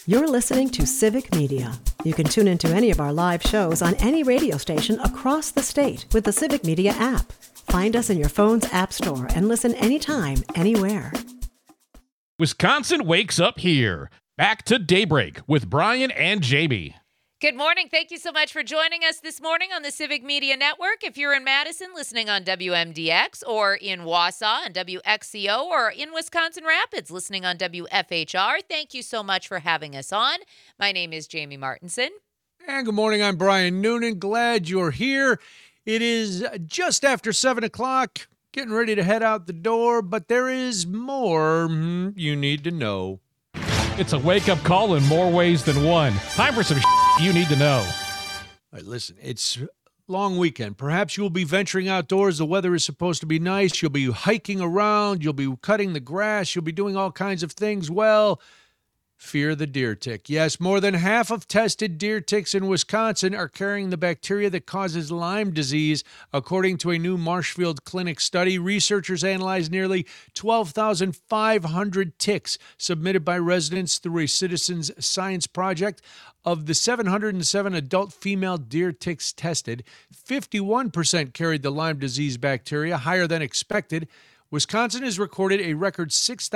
You're listening to Civic Media. You can tune into any of our live shows on any radio station across the state with the Civic Media app. Find us in your phone's app store and listen anytime, anywhere. Wisconsin wakes up here. Back to Daybreak with Brian and Jamie. Good morning. Thank you so much for joining us this morning on the Civic Media Network. If you're in Madison, listening on WMDX, or in Wausau on WXCO, or in Wisconsin Rapids, listening on WFHR, thank you so much for having us on. My name is Jamie Martinson. And good morning. I'm Brian Noonan. Glad you're here. It is just after 7 o'clock, getting ready to head out the door, but there is more you need to know. It's a wake-up call in more ways than one. Time for some you need to know. All right, listen, it's a long weekend. Perhaps you'll be venturing outdoors. The weather is supposed to be nice. You'll be hiking around. You'll be cutting the grass. You'll be doing all kinds of things. Well, fear the deer tick. Yes, more than half of tested deer ticks in Wisconsin are carrying the bacteria that causes Lyme disease. According to a new Marshfield Clinic study, researchers analyzed nearly 12,500 ticks submitted by residents through a citizens' science project. Of the 707 adult female deer ticks tested, 51% carried the Lyme disease bacteria, higher than expected. Wisconsin has recorded a record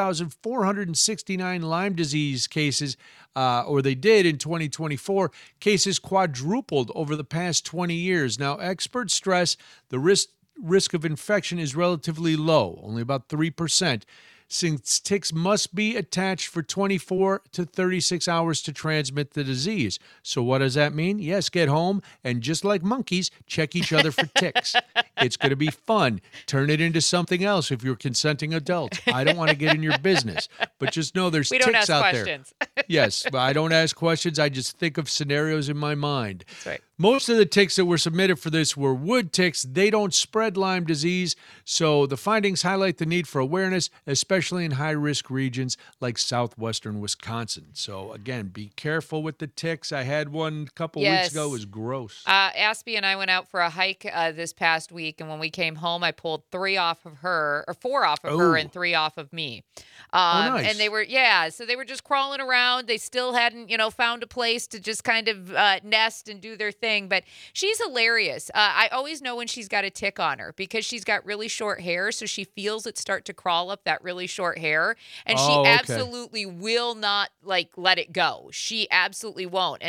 6,469 Lyme disease cases, or they did in 2024. Cases quadrupled over the past 20 years. Now, experts stress the risk of infection is relatively low, only about 3%, since ticks must be attached for 24 to 36 hours to transmit the disease. So what does that mean? Yes, get home and just like monkeys, check each other for ticks. It's going to be fun. Turn it into something else if you're consenting adults. I don't want to get in your business, but just know there's ticks out there. We don't ask questions. Yes, I don't ask questions. I just think of scenarios in my mind. That's right. Most of the ticks that were submitted for this were wood ticks. They don't spread Lyme disease, so the findings highlight the need for awareness, especially in high-risk regions like southwestern Wisconsin. So, again, be careful with the ticks. I had one a couple weeks ago. It was gross. Aspie and I went out for a hike this past week, and when we came home, I pulled 4 off of her, and 3 off of me. Nice. And they were, so they were just crawling around. They still hadn't, found a place to just kind of nest and do their thing. But she's hilarious. I always know when she's got a tick on her because she's got really short hair, so she feels it start to crawl up that really short hair, and she absolutely will not let it go. She absolutely won't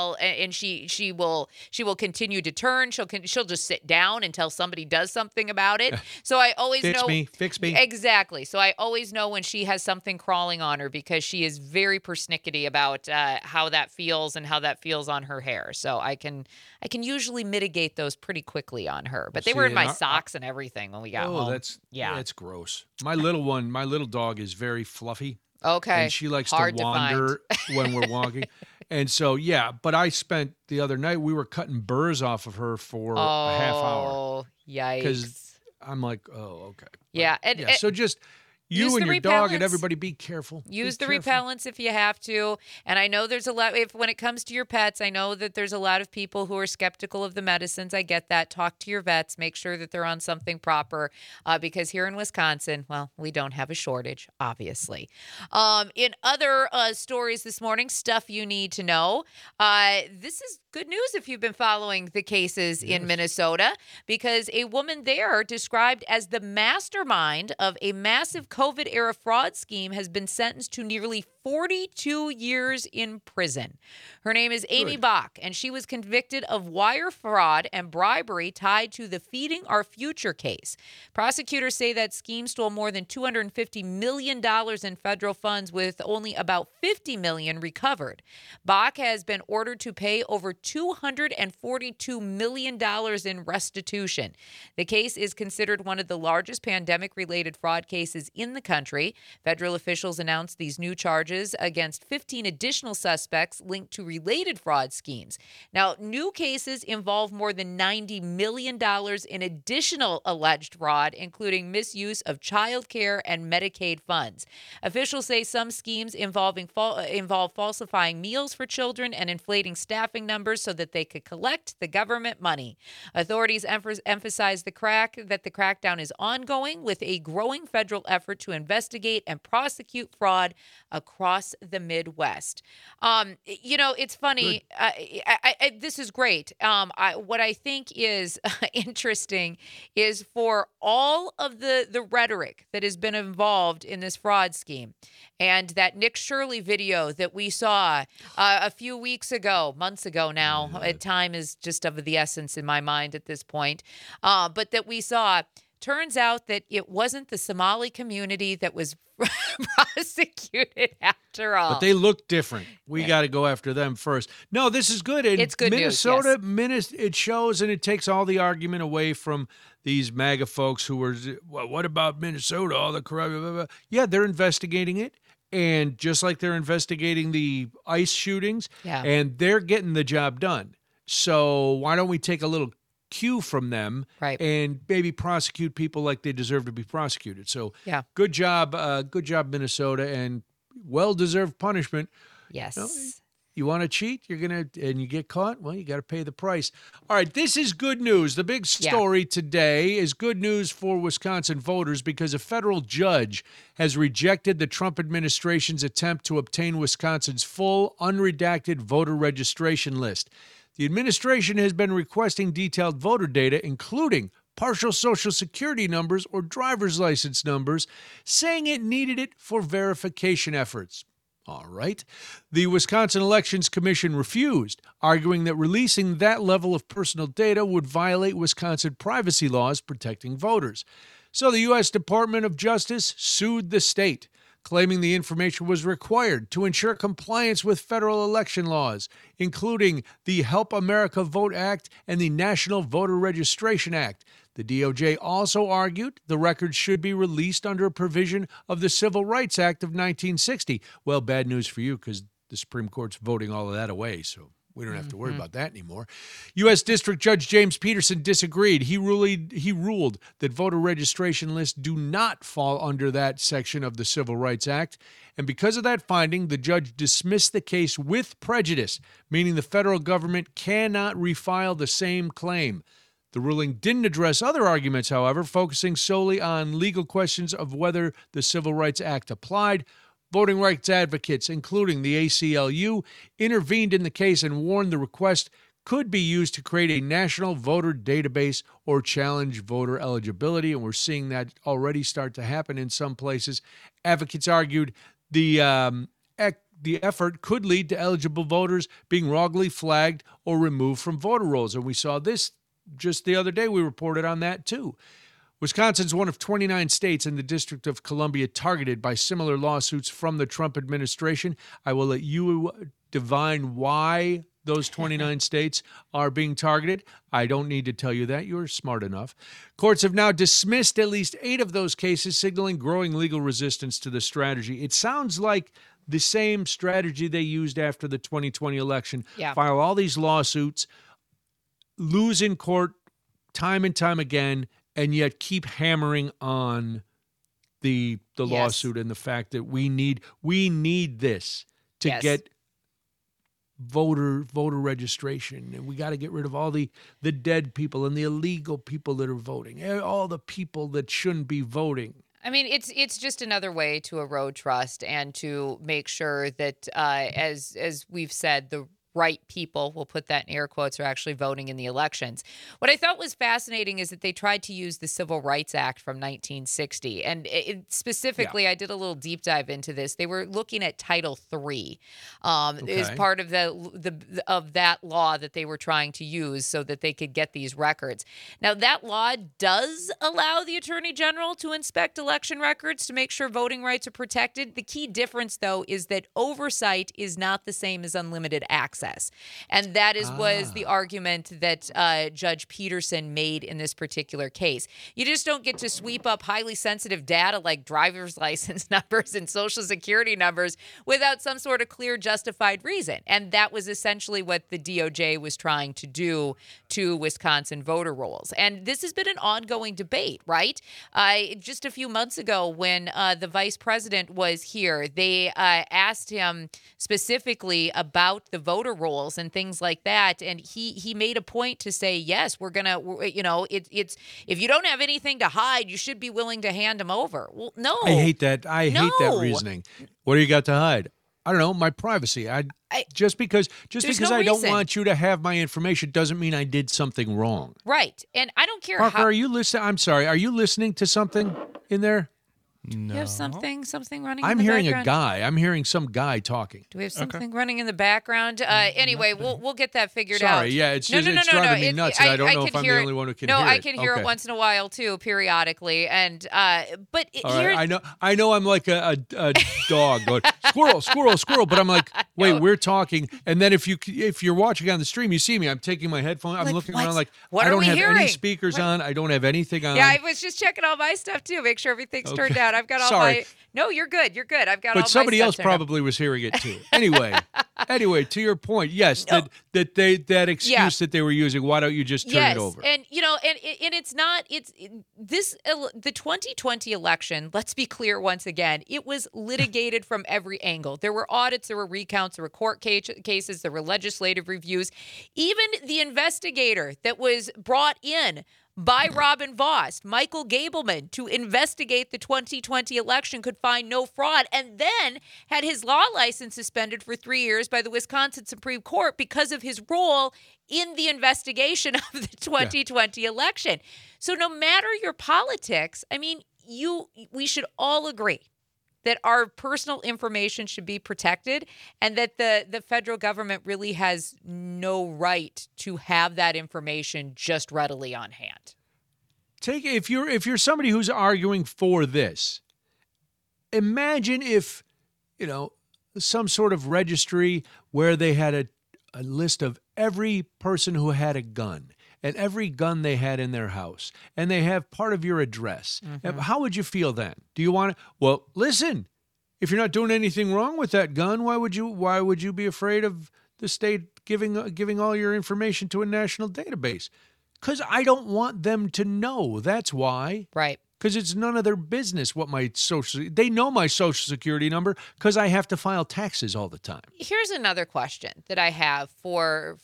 she will continue to turn. She'll just sit down until somebody does something about it. So I always fix me. Exactly. So I always know when she has something crawling on her because she is very persnickety about how that feels and how that feels on her hair. So I can usually mitigate those pretty quickly on her. But they were in my socks and everything when we got home. That's gross. My little dog is very fluffy. Okay. And she likes to wander when we're walking. And so, but I spent the other night, we were cutting burrs off of her for a half hour. Oh, yikes. Because I'm like, okay. Yeah. So just you and your dog and everybody be careful. Use the repellents if you have to. And I know there's a lot, when it comes to your pets, I know that there's a lot of people who are skeptical of the medicines. I get that. Talk to your vets. Make sure that they're on something proper because here in Wisconsin, well, we don't have a shortage, obviously. In other stories this morning, stuff you need to know. This is good news if you've been following the cases in Minnesota, because a woman there described as the mastermind of a massive COVID-era fraud scheme has been sentenced to nearly 42 years in prison. Her name is Amy Bach, and she was convicted of wire fraud and bribery tied to the Feeding Our Future case. Prosecutors say that scheme stole more than $250 million in federal funds, with only about $50 million recovered. Bach has been ordered to pay over $242 million in restitution. The case is considered one of the largest pandemic-related fraud cases in the country. Federal officials announced these new charges against 15 additional suspects linked to related fraud schemes. Now, new cases involve more than $90 million in additional alleged fraud, including misuse of child care and Medicaid funds. Officials say some schemes involve falsifying meals for children and inflating staffing numbers so that they could collect the government money. Authorities emphasize that the crackdown is ongoing, with a growing federal effort to investigate and prosecute fraud across across the Midwest. It's funny. This is great. What I think is interesting is for all of the rhetoric that has been involved in this fraud scheme, and that Nick Shirley video that we saw a few weeks ago, months ago now. Time is just of the essence in my mind at this point. But that we saw, turns out that it wasn't the Somali community that was prosecuted after all. But they look different. We got to go after them first. No, this is good. And it's good Minnesota, news, yes. It shows and it takes all the argument away from these MAGA folks who were, well, what about Minnesota? All the corruption. Blah, blah. Yeah, they're investigating it. And just like they're investigating the ICE shootings, and they're getting the job done. So why don't we take a little cue from them and maybe prosecute people like they deserve to be prosecuted? So good job, Minnesota, and well-deserved punishment. Yes. You want to cheat, and you get caught, well, you got to pay the price. All right, this is good news. The big story today is good news for Wisconsin voters because a federal judge has rejected the Trump administration's attempt to obtain Wisconsin's full, unredacted voter registration list. The administration has been requesting detailed voter data, including partial Social Security numbers or driver's license numbers, saying it needed it for verification efforts. All right. The Wisconsin Elections Commission refused, arguing that releasing that level of personal data would violate Wisconsin privacy laws protecting voters. So the U.S. Department of Justice sued the state, claiming the information was required to ensure compliance with federal election laws, including the Help America Vote Act and the National Voter Registration Act. The DOJ also argued the records should be released under a provision of the Civil Rights Act of 1960. Well, bad news for you because the Supreme Court's voting all of that away, so we don't have to worry about that anymore. U.S. District Judge James Peterson disagreed. He ruled that voter registration lists do not fall under that section of the Civil Rights Act. And because of that finding, the judge dismissed the case with prejudice, meaning the federal government cannot refile the same claim. The ruling didn't address other arguments, however, focusing solely on legal questions of whether the Civil Rights Act applied. Voting rights advocates, including the ACLU, intervened in the case and warned the request could be used to create a national voter database or challenge voter eligibility, and we're seeing that already start to happen in some places. Advocates argued the effort could lead to eligible voters being wrongly flagged or removed from voter rolls, and we saw this just the other day. We reported on that too. Wisconsin's one of 29 states in the District of Columbia targeted by similar lawsuits from the Trump administration. I will let you divine why those 29 states are being targeted. I don't need to tell you that. You're smart enough. Courts have now dismissed at least 8 of those cases, signaling growing legal resistance to the strategy. It sounds like the same strategy they used after the 2020 election. File all these lawsuits, lose in court time and time again, and yet keep hammering on the lawsuit and the fact that we need this to get voter registration, and we got to get rid of all the dead people and the illegal people that are voting, all the people that shouldn't be voting. I mean, it's just another way to erode trust and to make sure that, as we've said, the right people, we'll put that in air quotes, are actually voting in the elections. What I thought was fascinating is that they tried to use the Civil Rights Act from 1960. And specifically, I did a little deep dive into this. They were looking at Title III as part of of that law that they were trying to use so that they could get these records. Now, that law does allow the Attorney General to inspect election records to make sure voting rights are protected. The key difference, though, is that oversight is not the same as unlimited access. And that was the argument that Judge Peterson made in this particular case. You just don't get to sweep up highly sensitive data like driver's license numbers and Social Security numbers without some sort of clear justified reason. And that was essentially what the DOJ was trying to do to Wisconsin voter rolls. And this has been an ongoing debate, right? Just a few months ago when the vice president was here, they asked him specifically about the voter rolls and things like that, and he made a point to say, yes, we're gonna, it's if you don't have anything to hide, you should be willing to hand them over. Well, no, I hate that. I hate that reasoning. What do you got to hide? I don't know, my privacy. Just because no I don't reason. want you to have my information doesn't mean I did something wrong. Right. And I don't care Parker, how. are you listening? I'm sorry. Are you listening to something in there? You have something running I'm in the hearing background? a guy. I'm hearing some guy talking. Do we have something running in the background? Anyway, we'll get that figured out. Sorry, yeah, it's just it's driving me nuts, and I don't know if I'm the only one who can hear it. No, I can hear Okay. it once in a while too, periodically. And but All here, right, I know I'm like a dog going squirrel, squirrel, squirrel, but I'm like, wait, we're talking, and then if you're watching on the stream, you see me. I'm taking my headphone. I'm Like, looking what? around like What I are don't we have hearing? any speakers on. I don't have anything on. yeah, I was just checking all my stuff too, make sure everything's turned Okay. down. I've got all Sorry. my. No, you're good. You're good. I've got all my But somebody stuff else turned on. probably was hearing it too. Anyway, to your point, yes, No. that excuse Yeah. that they were using. Why don't you just turn it over? And and it's not. The 2020 election. Let's be clear once again. It was litigated from every angle. There were audits, there were recounts, there were court cases, there were legislative reviews. Even the investigator that was brought in by Robin Voss, Michael Gableman, to investigate the 2020 election could find no fraud, and then had his law license suspended for 3 years by the Wisconsin Supreme Court because of his role in the investigation of the 2020 election. So no matter your politics, I mean, we should all agree that our personal information should be protected and that the federal government really has no right to have that information just readily on hand. If you're somebody who's arguing for this, imagine if, some sort of registry where they had a list of every person who had a gun and every gun they had in their house, and they have part of your address. How would you feel then? Do you want to? Well, listen, if you're not doing anything wrong with that gun, why would you be afraid of the state giving all your information to a national database? Because I don't want them to know. That's why. Right. Because it's none of their business what they know my social security number because I have to file taxes all the time. Here's another question that I have for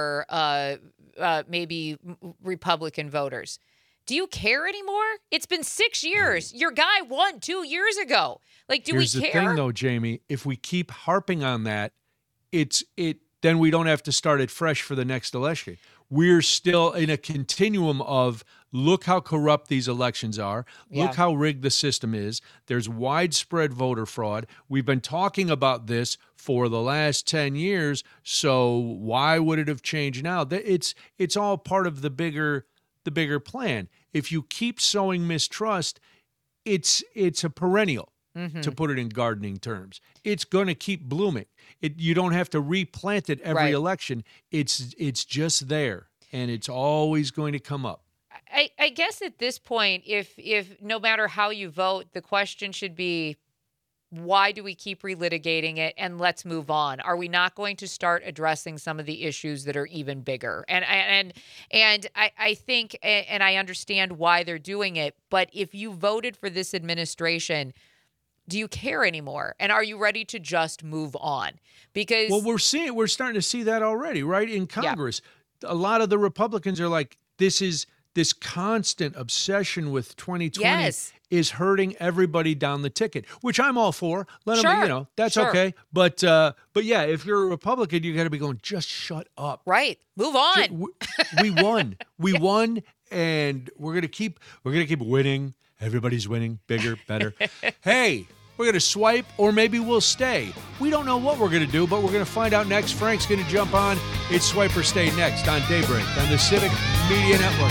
maybe Republican voters. Do you care anymore? It's been 6 years. Your guy won 2 years ago. Like, do Here's we care? Here's the thing, though, Jamie. If we keep harping on that, then we don't have to start it fresh for the next election. We're still in a continuum of look how corrupt these elections are. Look how rigged the system is. There's widespread voter fraud. We've been talking about this for the last 10 years. So why would it have changed now? It's all part of the bigger plan. If you keep sowing mistrust, it's a perennial. To put it in gardening terms, it's going to keep blooming. You don't have to replant it every election. It's just there, and it's always going to come up. I guess at this point, if no matter how you vote, the question should be, why do we keep relitigating it, and let's move on? Are we not going to start addressing some of the issues that are even bigger? And I think, and I understand why they're doing it, but if you voted for this administration, do you care anymore? And are you ready to just move on? Because we're starting to see that already, right? In Congress, a lot of the Republicans are like, this constant obsession with 2020 is hurting everybody down the ticket, which I'm all for. Let them, that's okay. But yeah, if you're a Republican, you got to be going, just shut up. Right. Move on. We won. We won, and we're gonna keep winning. Everybody's winning, bigger, better. Hey, we're going to swipe, or maybe we'll stay. We don't know what we're going to do, but we're going to find out next. Frank's going to jump on. It's Swipe or Stay next on Daybreak on the Civic Media Network.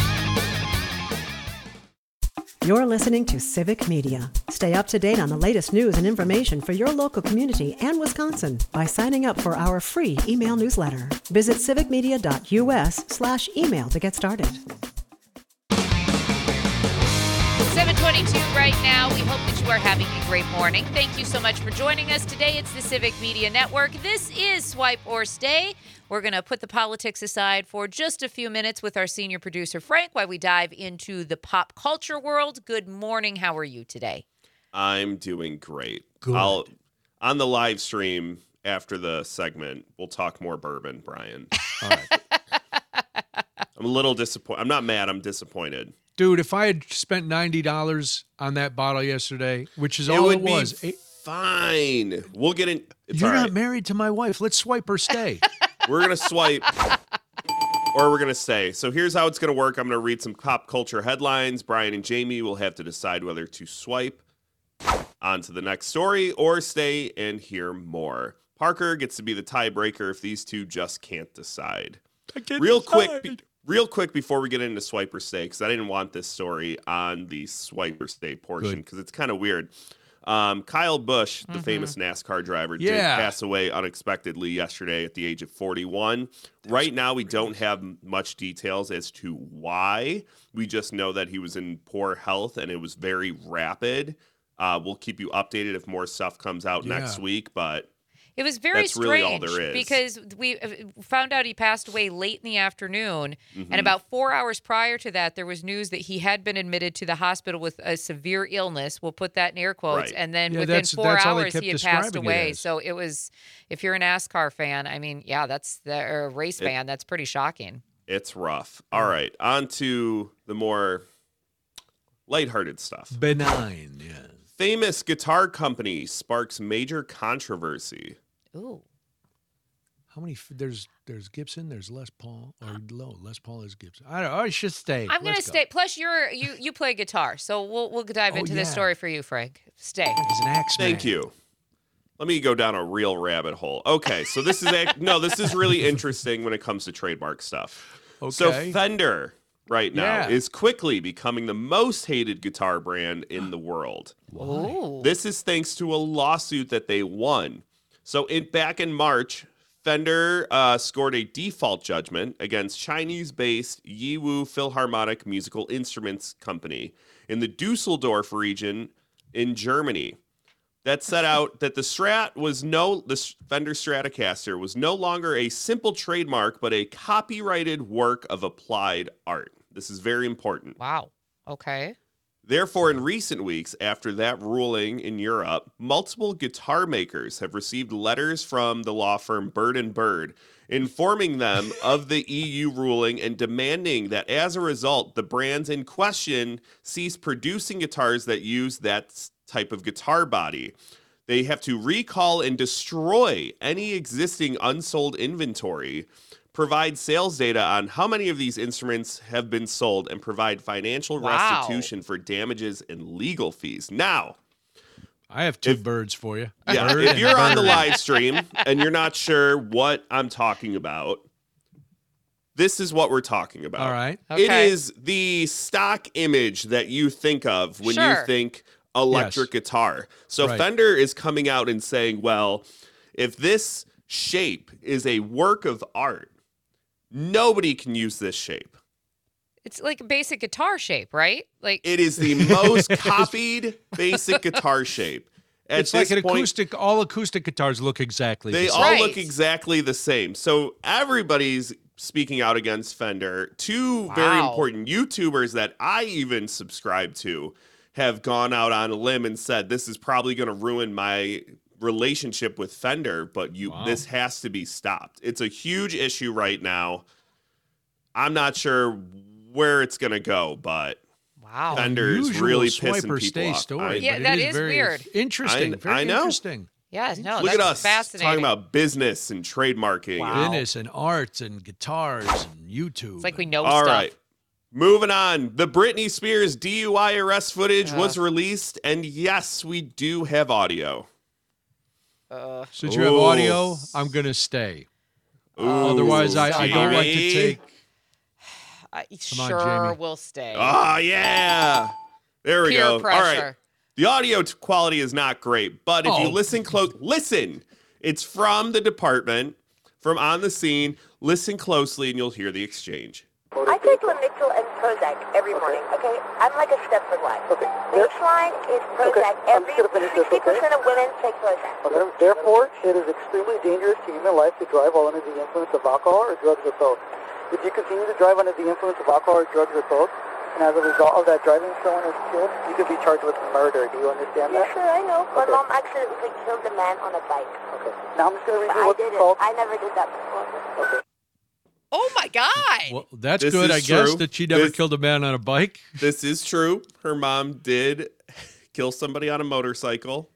You're listening to Civic Media. Stay up to date on the latest news and information for your local community and Wisconsin by signing up for our free email newsletter. Visit civicmedia.us/email to get started. 7:22 right now. We hope that you are having a great morning. Thank you so much for joining us today. It's the Civic Media Network. This is Swipe or Stay. We're going to put the politics aside for just a few minutes with our senior producer, Frank, while we dive into the pop culture world. Good morning. How are you today? I'm doing great. Good. On the live stream after the segment, we'll talk more bourbon, Brian. All right. I'm a little disappointed. I'm not mad. I'm disappointed. Dude, if I had spent $90 on that bottle yesterday, which is all it was, Fine. We'll get in. It's You're all not right. married to my wife. Let's swipe or stay. We're going to swipe or we're going to stay. So here's how it's going to work. I'm going to read some pop culture headlines. Brian and Jamie will have to decide whether to swipe on to the next story or stay and hear more. Parker gets to be the tiebreaker if these two just can't decide. Real quick before we get into swipe or stay, because I didn't want this story on the swipe or stay portion because it's kind of weird. Kyle Busch, the famous NASCAR driver, did pass away unexpectedly yesterday at the age of 41. Right now, we don't have much details as to why. We just know that he was in poor health and it was very rapid. We'll keep you updated if more stuff comes out next week, but it was very that's strange really all there is. because we found out he passed away late in the afternoon, and about 4 hours prior to that, there was news that he had been admitted to the hospital with a severe illness. We'll put that in air quotes, and then within 4 hours, he had passed away. So it was, if you're a NASCAR fan, I mean, that's or a race fan, that's pretty shocking. It's rough. All right, on to the more lighthearted stuff. Benign, yeah. Famous guitar company sparks major controversy. Ooh. How many? There's Gibson. There's Les Paul. Or Les Paul is Gibson. I don't know. I should stay. I'm going to stay. Plus, you play guitar, so we'll dive into this story for you, Frank. Stay. He's an axe man. Thank you. Let me go down a real rabbit hole. Okay, so this is this is really interesting when it comes to trademark stuff. Okay. So Fender right now is quickly becoming the most hated guitar brand in the world. Ooh. This is thanks to a lawsuit that they won. So back in March, Fender scored a default judgment against Chinese-based Yiwu Philharmonic Musical Instruments Company in the Dusseldorf region in Germany. That set out that the Fender Stratocaster was no longer a simple trademark, but a copyrighted work of applied art. This is very important. Wow. Okay. Therefore, in recent weeks, after that ruling in Europe, multiple guitar makers have received letters from the law firm Bird & Bird informing them of the EU ruling and demanding that as a result, the brands in question cease producing guitars that use that type of guitar body. They have to recall and destroy any existing unsold inventory, provide sales data on how many of these instruments have been sold, and provide financial restitution for damages and legal fees. Now, I have two birds for you. Yeah, Bird if you're and on the bird. live stream and you're not sure what I'm talking about, this is what we're talking about. All right. It Okay. is the stock image that you think of when you Sure. think electric guitar. So Right. Fender is coming out and saying, well, if this shape is a work of art, nobody can use this shape. It's like a basic guitar shape, right? Like It is the most copied basic guitar shape. At It's like this an point, acoustic. All acoustic guitars look exactly they the all same. Right. look exactly the same. So everybody's speaking out against Fender. Two very Wow. important YouTubers that I even subscribe to have gone out on a limb and said this is probably going to ruin my relationship with Fender, but this has to be stopped. It's a huge issue right now. I'm not sure where it's going to go, but wow. Fender is Unusual really swipe pissing or people stay off. story. Yeah, but that it is very weird. Interesting. Very I know. interesting. Yeah, no, Look that's at us fascinating. talking about business and trademarking. Wow. Business and arts and guitars and YouTube. It's like we know All stuff. right. Moving on. The Britney Spears DUI arrest footage was released, and yes, we do have audio. Since you have Ooh. audio, I'm going to stay. Ooh, Otherwise, I don't like to Jamie. take. I on, sure Jamie. will stay. Oh, yeah. There we Peer go. pressure. All right. The audio quality is not great, but if you Oh. listen close, listen. It's from the department, from on the scene. Listen closely, and you'll hear the exchange. I take Lamictal and Prozac every morning, okay? I'm like a Stepford wife. Okay. Baseline is Prozac. Every 60% of women take Prozac. Okay. Therefore, it is extremely dangerous to human life to drive while under the influence of alcohol or drugs or both. If you continue to drive under the influence of alcohol or drugs or both, and as a result of that driving someone is killed, you could be charged with murder. Do you understand Yes, that? sir, I know. My Okay. mom accidentally killed a man on a bike. Okay. Now I'm just going to read But you I what's didn't. called. I never did that before. Okay. Oh my God. Well, that's This good, is I guess, true. that she never This- killed a man on a bike. This is true. Her mom did kill somebody on a motorcycle.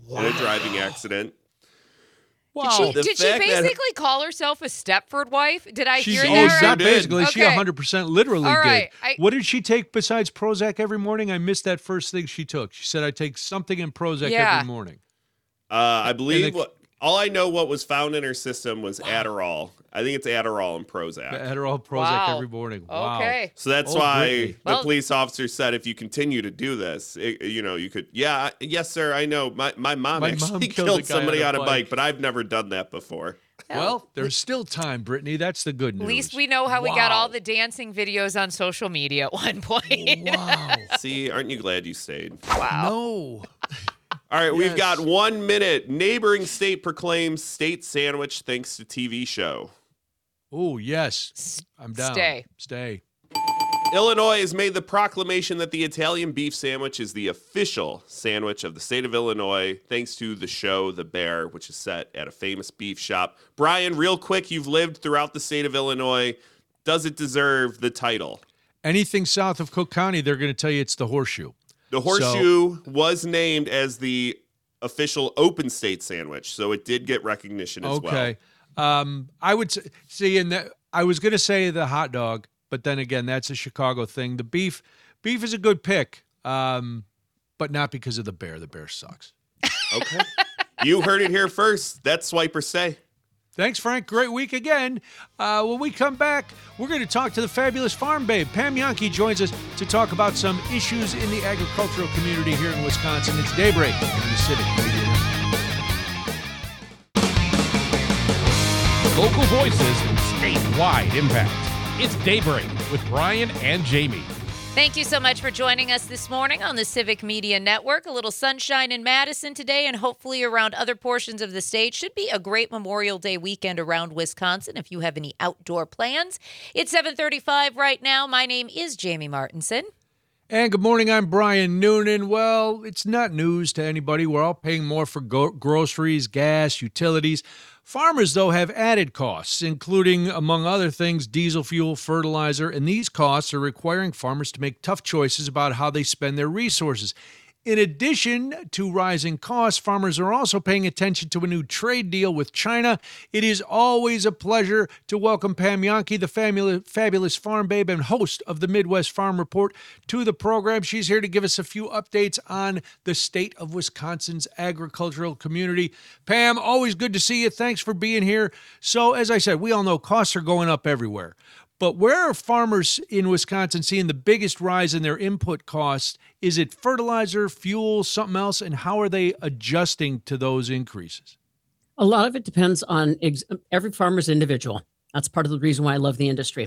in a driving accident. Wow. Did she basically call herself a Stepford wife? Did I hear Oh, that? not did. basically. She Okay. 100% literally All right. did. What did she take besides Prozac every morning? I missed that first thing she took. She said, I take something in Prozac every morning. I believe all I know what was found in her system was Adderall. I think it's Adderall and Prozac. Adderall, Prozac Wow. every morning. Wow. Okay. So that's Oh, why Brittany. the police officer said, if you continue to do this, you could. Yeah, yes, sir. I know. My mom My actually mom killed a killed guy somebody on on a a bike, bike. but I've never done that before. Well, there's still time, Brittany. That's the good news. At least we know how we got Wow. all the dancing videos on social media at one point. Wow. See, aren't you glad you stayed? Wow. No. All right, we've Yes. got 1 minute. Neighboring state proclaims state sandwich thanks to TV show. Oh, yes. I'm down. Stay. Illinois has made the proclamation that the Italian beef sandwich is the official sandwich of the state of Illinois, thanks to the show The Bear, which is set at a famous beef shop. Brian, real quick, you've lived throughout the state of Illinois. Does it deserve the title? Anything south of Cook County, they're going to tell you it's the horseshoe. The horseshoe was named as the official open state sandwich, so it did get recognition as well. Okay. I would see in that. I was going to say the hot dog, but then again, that's a Chicago thing. The beef is a good pick, but not because of the bear. The bear sucks. Okay. You heard it here first. That's Swiper Say. Thanks, Frank. Great week again. When we come back, we're going to talk to the fabulous farm babe. Pam Yankee joins us to talk about some issues in the agricultural community here in Wisconsin. It's Daybreak on the Civic Media Network. Local voices, statewide impact. It's Daybreak with Brian and Jamie. Thank you so much for joining us this morning on the Civic Media Network. A little sunshine in Madison today and hopefully around other portions of the state. Should be a great Memorial Day weekend around Wisconsin if you have any outdoor plans. It's 7:35 right now. My name is Jamie Martinson. And good morning, I'm Brian Noonan. Well, it's not news to anybody. We're all paying more for groceries, gas, utilities. Farmers, though, have added costs, including, among other things, diesel fuel, fertilizer, and these costs are requiring farmers to make tough choices about how they spend their resources. In addition to rising costs, farmers are also paying attention to a new trade deal with China. It is always a pleasure to welcome Pam Yankee, the fabulous farm babe and host of the Midwest Farm Report, to the program. She's here to give us a few updates on the state of Wisconsin's agricultural community. Pam, always good to see you. Thanks for being here. So, as I said, we all know costs are going up everywhere. But where are farmers in Wisconsin seeing the biggest rise in their input costs? Is it fertilizer, fuel, something else? And how are they adjusting to those increases? A lot of it depends on every farmer's individual. That's part of the reason why I love the industry.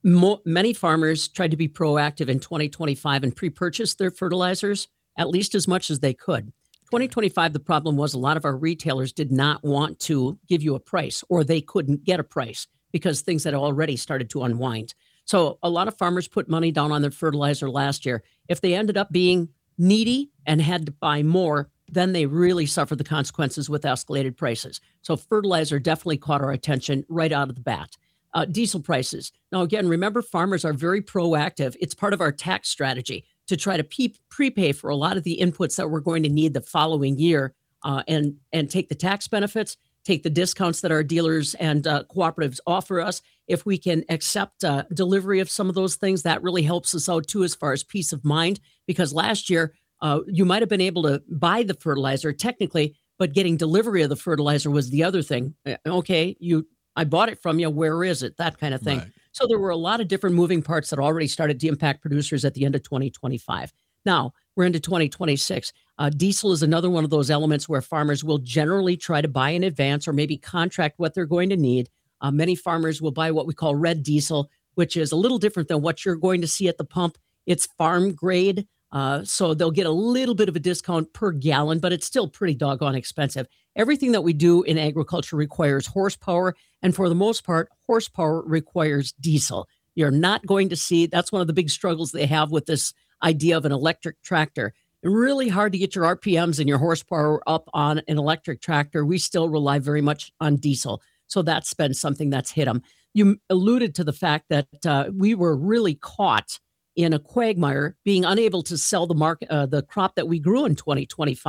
Many farmers tried to be proactive in 2025 and pre-purchase their fertilizers at least as much as they could. 2025, the problem was a lot of our retailers did not want to give you a price, or they couldn't get a price because things had already started to unwind. So a lot of farmers put money down on their fertilizer last year. If they ended up being needy and had to buy more, then they really suffered the consequences with escalated prices. So fertilizer definitely caught our attention right out of the bat. Diesel prices. Now, again, remember, farmers are very proactive. It's part of our tax strategy to try to prepay for a lot of the inputs that we're going to need the following year and take the tax benefits, take the discounts that our dealers and cooperatives offer us. If we can accept delivery of some of those things, that really helps us out too as far as peace of mind. Because last year, you might have been able to buy the fertilizer technically, but getting delivery of the fertilizer was the other thing. Okay, I bought it from you. Where is it? That kind of thing. Right. So there were a lot of different moving parts that already started to impact producers at the end of 2025. Now we're into 2026. Diesel is another one of those elements where farmers will generally try to buy in advance or maybe contract what they're going to need. Many farmers will buy what we call red diesel, which is a little different than what you're going to see at the pump. It's farm grade. So they'll get a little bit of a discount per gallon, but it's still pretty doggone expensive. Everything that we do in agriculture requires horsepower. And for the most part, horsepower requires diesel. You're not going to see, that's one of the big struggles they have with this idea of an electric tractor. Really hard to get your RPMs and your horsepower up on an electric tractor. We still rely very much on diesel. So that's been something that's hit them. You alluded to the fact that we were really caught in a quagmire, being unable to sell the crop that we grew in 2025.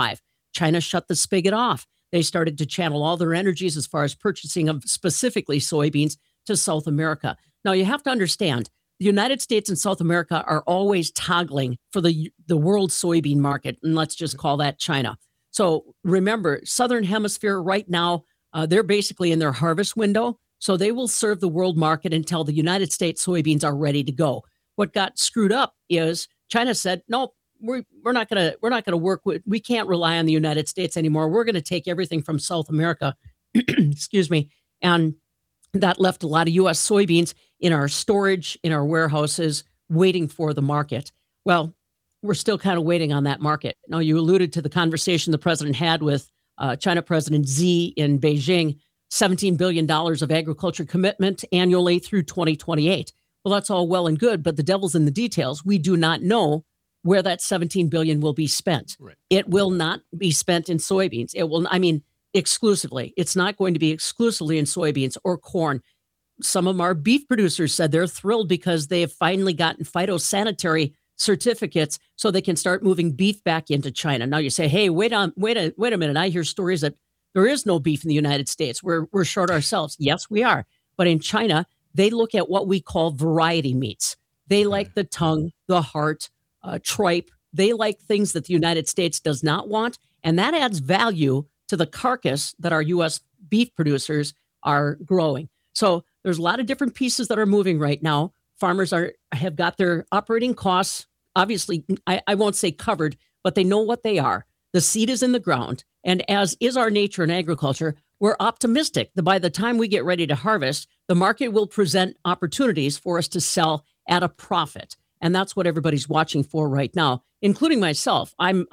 China shut the spigot off. They started to channel all their energies as far as purchasing of specifically soybeans to South America. Now, you have to understand, the United States and South America are always toggling for the world soybean market, and let's just call that China. So remember, Southern Hemisphere right now, they're basically in their harvest window, so they will serve the world market until the United States soybeans are ready to go. What got screwed up is China said, no, we're not gonna work with, we can't rely on the United States anymore. We're gonna take everything from South America, excuse me, and that left a lot of U.S. soybeans in our storage, in our warehouses, waiting for the market. Well, we're still kind of waiting on that market. Now, you alluded to the conversation the president had with China President Xi in Beijing, $17 billion of agriculture commitment annually through 2028. Well, that's all well and good, but the devil's in the details. We do not know where that $17 billion will be spent. Right. It will not be spent in soybeans. It will, exclusively. It's not going to be exclusively in soybeans or corn. Some of our beef producers said they're thrilled because they have finally gotten phytosanitary certificates so they can start moving beef back into China. Now you say, hey, wait a minute. I hear stories that there is no beef in the United States. We're short ourselves. Yes, we are. But in China, they look at what we call variety meats. They like the tongue, the heart, tripe. They like things that the United States does not want. And that adds value to the carcass that our U.S. beef producers are growing. So there's a lot of different pieces that are moving right now. Farmers have got their operating costs, obviously, I won't say covered, but they know what they are. The seed is in the ground. And as is our nature in agriculture, we're optimistic that by the time we get ready to harvest, the market will present opportunities for us to sell at a profit. And that's what everybody's watching for right now, including myself.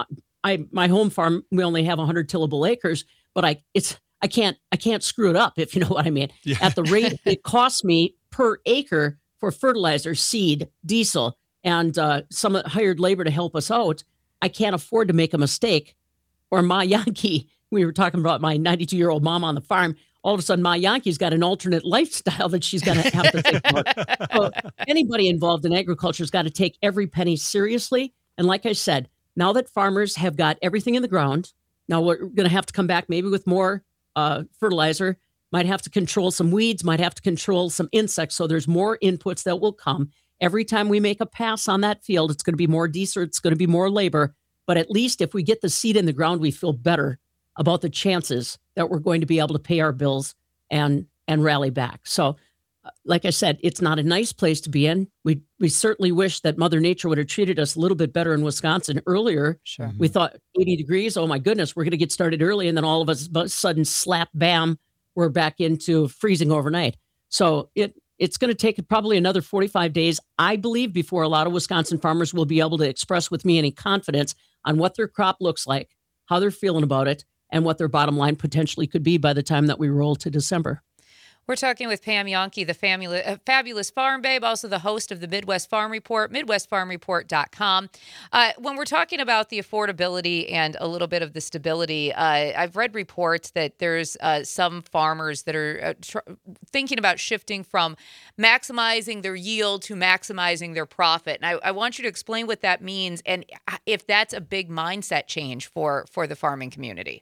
My home farm, we only have 100 tillable acres, but I can't screw it up, if you know what I mean. Yeah. At the rate it costs me per acre for fertilizer, seed, diesel, and some hired labor to help us out, I can't afford to make a mistake. Or Ma Yankee, we were talking about my 92-year-old mom on the farm. All of a sudden, Ma Yankee's got an alternate lifestyle that she's going to have to think about. So anybody involved in agriculture has got to take every penny seriously. And like I said, now that farmers have got everything in the ground, now we're going to have to come back maybe with more fertilizer, might have to control some weeds, might have to control some insects. So there's more inputs that will come. Every time we make a pass on that field, it's going to be more diesel, it's going to be more labor. But at least if we get the seed in the ground, we feel better about the chances that we're going to be able to pay our bills and rally back. So like I said, it's not a nice place to be in. We certainly wish that Mother Nature would have treated us a little bit better in Wisconsin earlier. Sure. We thought 80 degrees, oh my goodness, we're going to get started early. And then all of us, a sudden, slap, bam, we're back into freezing overnight. So it's going to take probably another 45 days, I believe, before a lot of Wisconsin farmers will be able to express with me any confidence on what their crop looks like, how they're feeling about it, and what their bottom line potentially could be by the time that we roll to December. We're talking with Pam Jahnke, the fabulous farm babe, also the host of the Midwest Farm Report, MidwestFarmReport.com. When we're talking about the affordability and a little bit of the stability, I've read reports that there's some farmers that are thinking about shifting from maximizing their yield to maximizing their profit. And I want you to explain what that means and if that's a big mindset change for the farming community.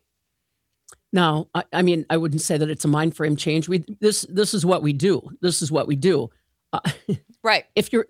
No, I mean, I wouldn't say that it's a mind frame change. This is what we do. This is what we do. Right.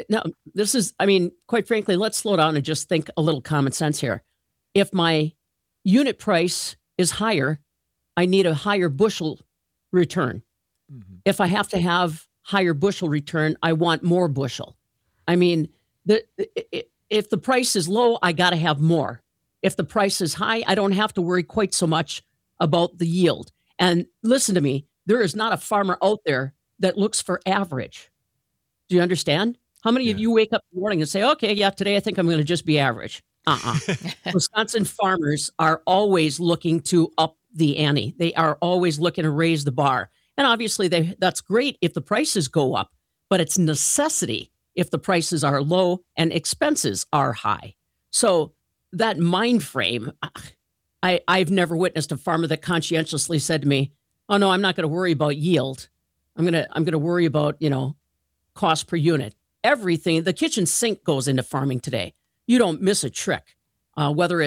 Quite frankly, let's slow down and just think a little common sense here. If my unit price is higher, I need a higher bushel return. Mm-hmm. If I have to have higher bushel return, I want more bushel. I mean, if the price is low, I got to have more. If the price is high, I don't have to worry quite so much about the yield. And listen to me, there is not a farmer out there that looks for average. Do you understand? How many of you wake up in the morning and say, okay, yeah, today I think I'm going to just be average? Wisconsin farmers are always looking to up the ante. They are always looking to raise the bar. And obviously that's great if the prices go up, but it's necessity if the prices are low and expenses are high. So that mind frame, I've never witnessed a farmer that conscientiously said to me, oh no, I'm not going to worry about yield. I'm going to worry about, cost per unit. Everything, the kitchen sink goes into farming today. You don't miss a trick, whether it's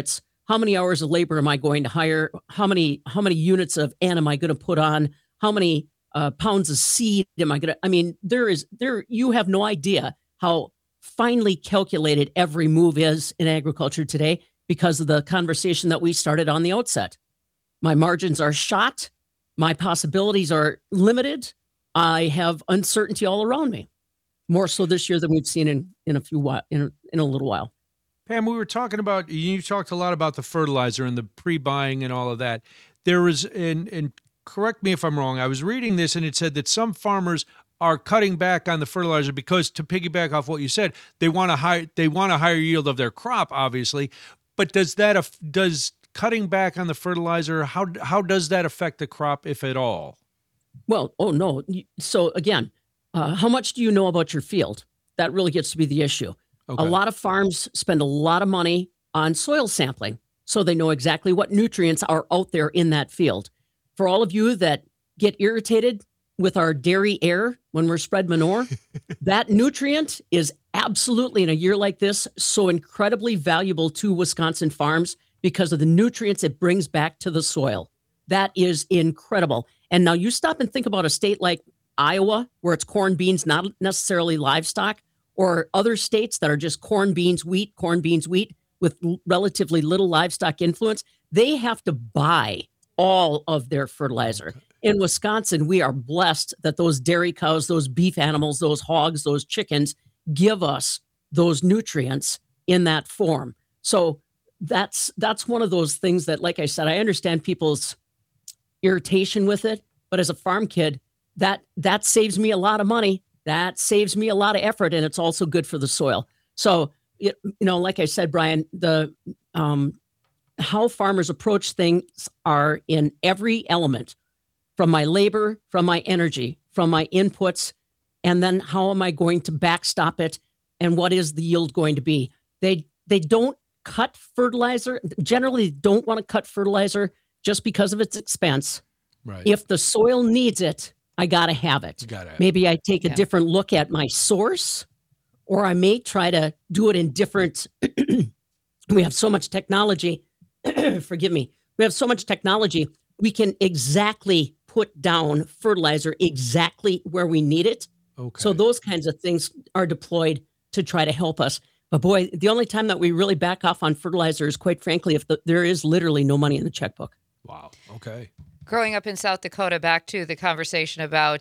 how many hours of labor am I going to hire? How many units of N am I going to put on? How many pounds of seed am I going to? I mean, you have no idea how finely calculated every move is in agriculture today because of the conversation that we started on the outset. My margins are shot. My possibilities are limited. I have uncertainty all around me, more so this year than we've seen in a little while. Pam, we were talking about, you talked a lot about the fertilizer and the pre-buying and all of that. There was, and correct me if I'm wrong, I was reading this and it said that some farmers are cutting back on the fertilizer because, to piggyback off what you said, they want a higher yield of their crop, obviously. But does cutting back on the fertilizer, how does that affect the crop, if at all? Well, oh no. So again, how much do you know about your field? That really gets to be the issue. Okay. A lot of farms spend a lot of money on soil sampling, so they know exactly what nutrients are out there in that field. For all of you that get irritated with our dairy air when we're spread manure, that nutrient is absolutely, in a year like this, so incredibly valuable to Wisconsin farms because of the nutrients it brings back to the soil. That is incredible. And now you stop and think about a state like Iowa, where it's corn, beans, not necessarily livestock, or other states that are just corn, beans, wheat, with relatively little livestock influence. They have to buy all of their fertilizer. In Wisconsin, we are blessed that those dairy cows, those beef animals, those hogs, those chickens give us those nutrients in that form. So that's one of those things that, like I said, I understand people's irritation with it, but as a farm kid, that saves me a lot of money. That saves me a lot of effort, and it's also good for the soil. So, like I said, Brian, the how farmers approach things are in every element, from my labor, from my energy, from my inputs, and then how am I going to backstop it, and what is the yield going to be? They don't cut fertilizer. Generally, don't want to cut fertilizer just because of its expense. Right. If the soil needs it, I got to have it. Maybe I take a different look at my source, or I may try to do it in different. We have so much technology. Forgive me. We have so much technology. We can exactly put down fertilizer exactly where we need it. Okay. So those kinds of things are deployed to try to help us. But boy, the only time that we really back off on fertilizer is, quite frankly, if there is literally no money in the checkbook. Wow. Okay. Growing up in South Dakota, back to the conversation about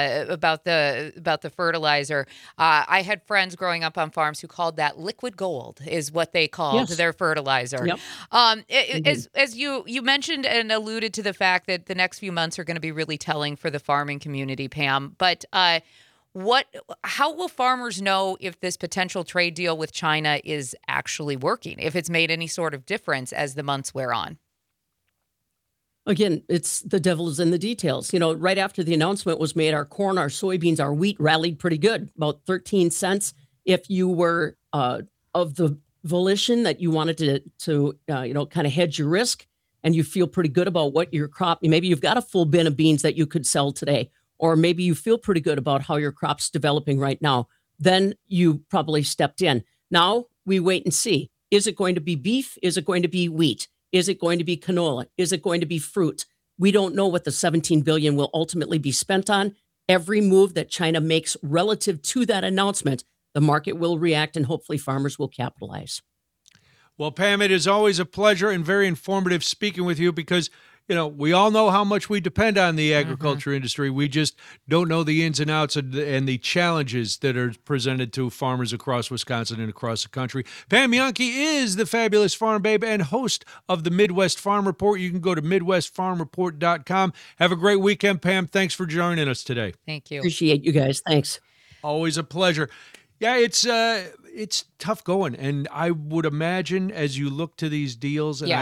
the fertilizer, I had friends growing up on farms who called that liquid gold, is what they called their fertilizer. Yep. As you mentioned and alluded to the fact that the next few months are going to be really telling for the farming community, Pam, but how will farmers know if this potential trade deal with China is actually working, if it's made any sort of difference as the months wear on? Again, it's the devil is in the details. Right after the announcement was made, our corn, our soybeans, our wheat rallied pretty good, about 13 cents. If you were of the volition that you wanted to kind of hedge your risk, and you feel pretty good about what your crop, maybe you've got a full bin of beans that you could sell today, or maybe you feel pretty good about how your crop's developing right now, then you probably stepped in. Now we wait and see. Is it going to be beef? Is it going to be wheat? Is it going to be canola? Is it going to be fruit? We don't know what the $17 billion will ultimately be spent on. Every move that China makes relative to that announcement, the market will react and hopefully farmers will capitalize. Well, Pam, it is always a pleasure and very informative speaking with you because, we all know how much we depend on the agriculture industry. We just don't know the ins and outs and the challenges that are presented to farmers across Wisconsin and across the country. Pam Jahnke is the fabulous farm babe and host of the Midwest Farm Report. You can go to MidwestFarmReport.com. Have a great weekend, Pam. Thanks for joining us today. Thank you. Appreciate you guys. Thanks. Always a pleasure. Yeah, it's tough going, and I would imagine as you look to these deals, and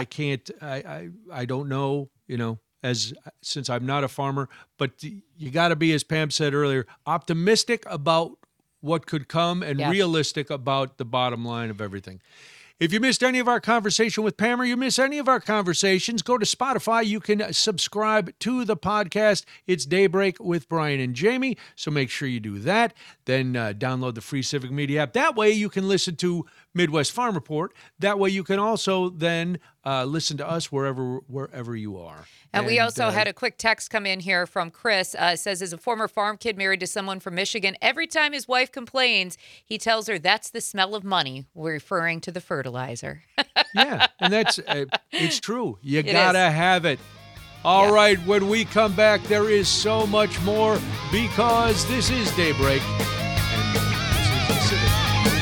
I don't know, since I'm not a farmer, but you got to be, as Pam said earlier, optimistic about what could come and realistic about the bottom line of everything. If you missed any of our conversation with Pam or you miss any of our conversations, go to Spotify. You can subscribe to the podcast. It's Daybreak with Brian and Jamie, so make sure you do that. Then download the free Civic Media app. That way you can listen to Midwest Farm Report. That way you can also then listen to us wherever you are. And we also had a quick text come in here from Chris. Says, as a former farm kid married to someone from Michigan, every time his wife complains, he tells her that's the smell of money, referring to the fertilizer. Yeah, and that's it's true. You gotta have it. All right, when we come back, there is so much more because this is Daybreak. And this is the Civic.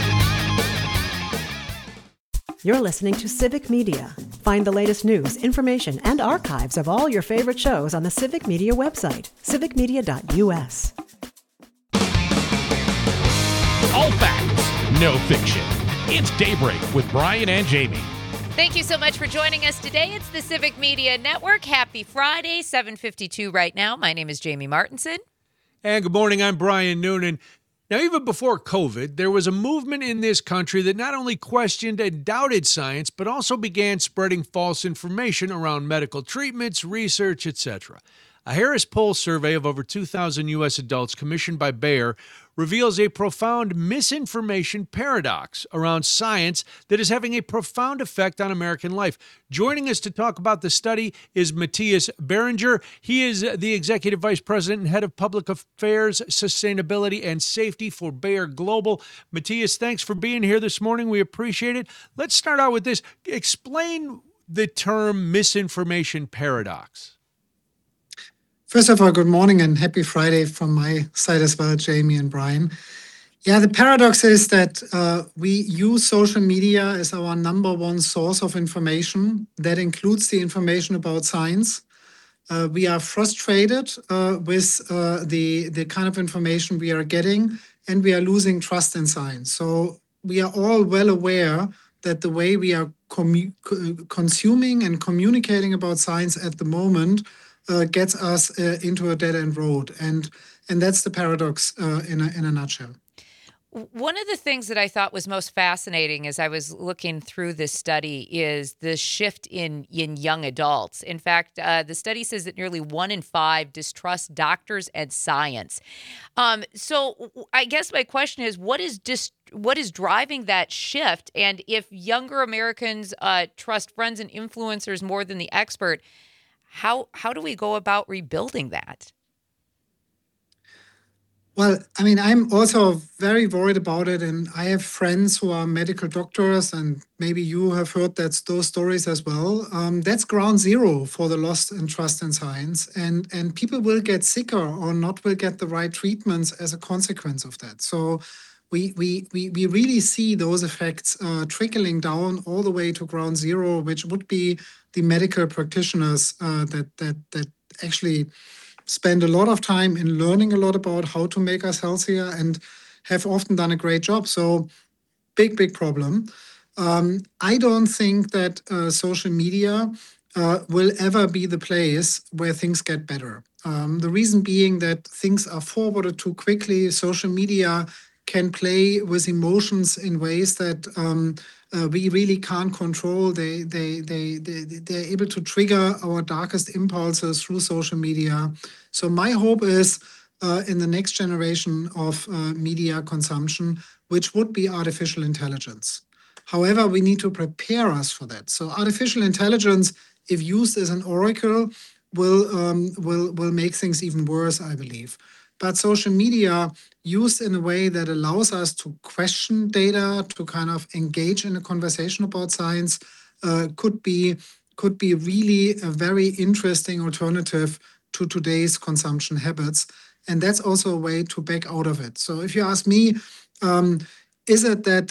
You're listening to Civic Media. Find the latest news, information, and archives of all your favorite shows on the Civic Media website, civicmedia.us. All facts, no fiction. It's Daybreak with Brian and Jamie. Thank you so much for joining us today. It's the Civic Media Network. Happy Friday, 7:52 right now. My name is Jamie Martinson. And good morning, I'm Brian Noonan. Now, even before COVID, there was a movement in this country that not only questioned and doubted science, but also began spreading false information around medical treatments, research, etc. A Harris Poll survey of over 2,000 U.S. adults commissioned by Bayer reveals a profound misinformation paradox around science that is having a profound effect on American life. Joining us to talk about the study is Matthias Beringer. He is the Executive Vice President and Head of Public Affairs, Sustainability, and Safety for Bayer Global. Matthias, thanks for being here this morning. We appreciate it. Let's start out with this. Explain the term misinformation paradox. First of all, good morning and happy Friday from my side as well, Jamie and Brian. Yeah, the paradox is that we use social media as our number one source of information. That includes the information about science. We are frustrated with the kind of information we are getting, and we are losing trust in science. So we are all well aware that the way we are consuming and communicating about science at the moment gets us into a dead-end road. And that's the paradox in a nutshell. One of the things that I thought was most fascinating as I was looking through this study is the shift in young adults. In fact, the study says that nearly 1 in 5 distrust doctors and science. So I guess my question is, what is driving that shift? And if younger Americans trust friends and influencers more than the expert, how do we go about rebuilding that? Well, I mean, I'm also very worried about it, and I have friends who are medical doctors, and maybe you have heard those stories as well. That's ground zero for the loss in trust in science, and people will get sicker or not will get the right treatments as a consequence of that. So we really see those effects trickling down all the way to ground zero, which would be the medical practitioners that actually spend a lot of time in learning a lot about how to make us healthier and have often done a great job. So big problem. I don't think that social media will ever be the place where things get better. The reason being that things are forwarded too quickly. Social media can play with emotions in ways that we really can't control. They're able to trigger our darkest impulses through social media. So my hope is in the next generation of media consumption, which would be artificial intelligence. However, we need to prepare us for that. So artificial intelligence, if used as an oracle, will make things even worse, I believe. But social media used in a way that allows us to question data, to kind of engage in a conversation about science, could be really a very interesting alternative to today's consumption habits. And that's also a way to back out of it. So if you ask me, is it that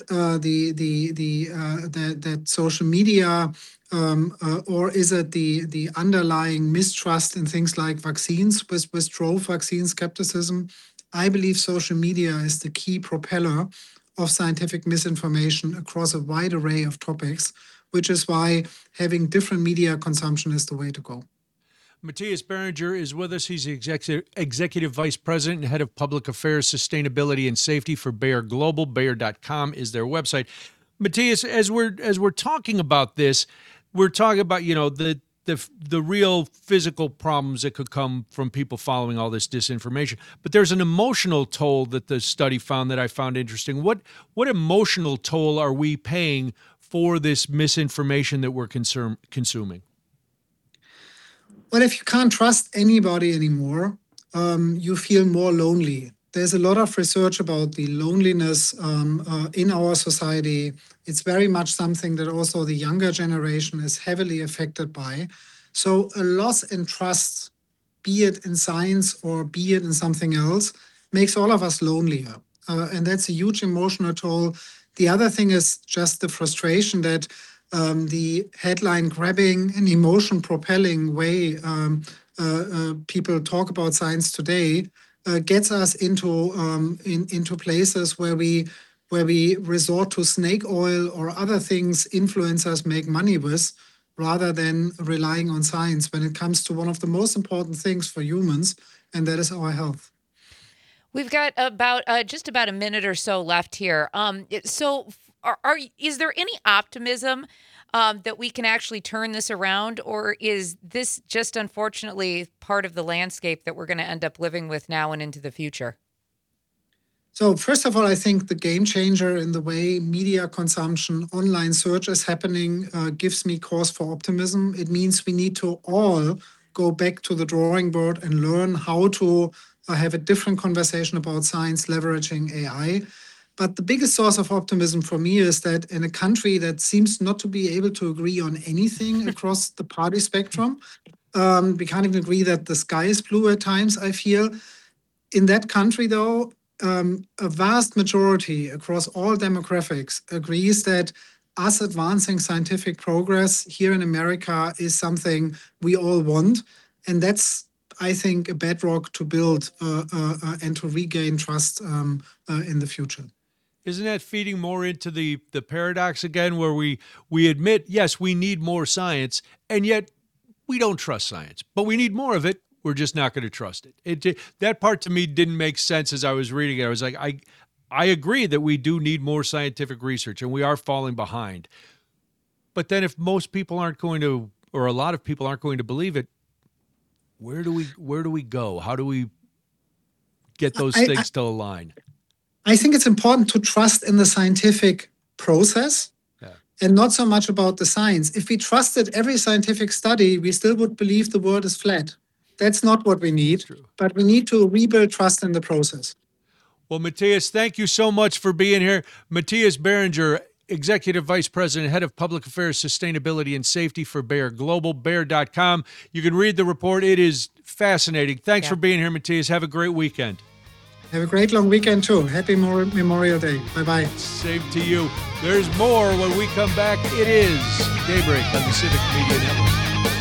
that social media or is it the underlying mistrust in things like vaccines, with drove vaccine skepticism? I believe social media is the key propeller of scientific misinformation across a wide array of topics, which is why having different media consumption is the way to go. Matthias Beringer is with us. He's the Executive Vice President and Head of Public Affairs, Sustainability, and Safety for Bayer Global. Bayer.com is their website. Matthias, as we're talking about this, we're talking about, the real physical problems that could come from people following all this disinformation. But there's an emotional toll that the study found that I found interesting. What emotional toll are we paying for this misinformation that we're consuming? Well, if you can't trust anybody anymore, you feel more lonely. There's a lot of research about the loneliness in our society. It's very much something that also the younger generation is heavily affected by. So a loss in trust, be it in science or be it in something else, makes all of us lonelier. And that's a huge emotional toll. The other thing is just the frustration that the headline-grabbing and emotion-propelling way people talk about science today gets us into places where we resort to snake oil or other things influencers make money with, rather than relying on science when it comes to one of the most important things for humans, and that is our health. We've got just about a minute or so left here. So, is there any optimism that we can actually turn this around, or is this just unfortunately part of the landscape that we're going to end up living with now and into the future? So first of all, I think the game changer in the way media consumption, online search is happening gives me cause for optimism. It means we need to all go back to the drawing board and learn how to have a different conversation about science leveraging AI. But the biggest source of optimism for me is that in a country that seems not to be able to agree on anything across the party spectrum, we can't even agree that the sky is blue at times, I feel. In that country, though, a vast majority across all demographics agrees that us advancing scientific progress here in America is something we all want. And that's, I think, a bedrock to build and to regain trust in the future. Isn't that feeding more into the paradox again, where we admit, yes, we need more science, and yet we don't trust science, but we need more of it. We're just not going to trust it. That part to me didn't make sense as I was reading it. I was like, I agree that we do need more scientific research, and we are falling behind. But then if most people aren't going to, or a lot of people aren't going to believe it, where do we go? How do we get those things to align? I think it's important to trust in the scientific process and not so much about the science. If we trusted every scientific study, we still would believe the world is flat. That's not what we need, but we need to rebuild trust in the process. Well, Matthias, thank you so much for being here. Matthias Beringer, Executive Vice President, Head of Public Affairs, Sustainability, and Safety for Bayer Global, Bayer.com. You can read the report. It is fascinating. Thanks for being here, Matthias. Have a great weekend. Have a great long weekend, too. Happy Memorial Day. Bye-bye. Same to you. There's more when we come back. It is Daybreak on the Civic Media Network.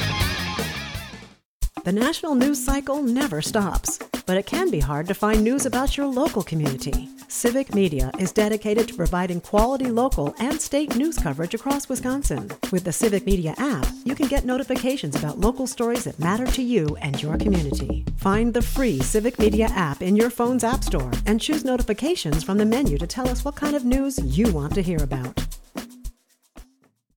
The national news cycle never stops, but it can be hard to find news about your local community. Civic Media is dedicated to providing quality local and state news coverage across Wisconsin. With the Civic Media app, you can get notifications about local stories that matter to you and your community. Find the free Civic Media app in your phone's app store and choose notifications from the menu to tell us what kind of news you want to hear about.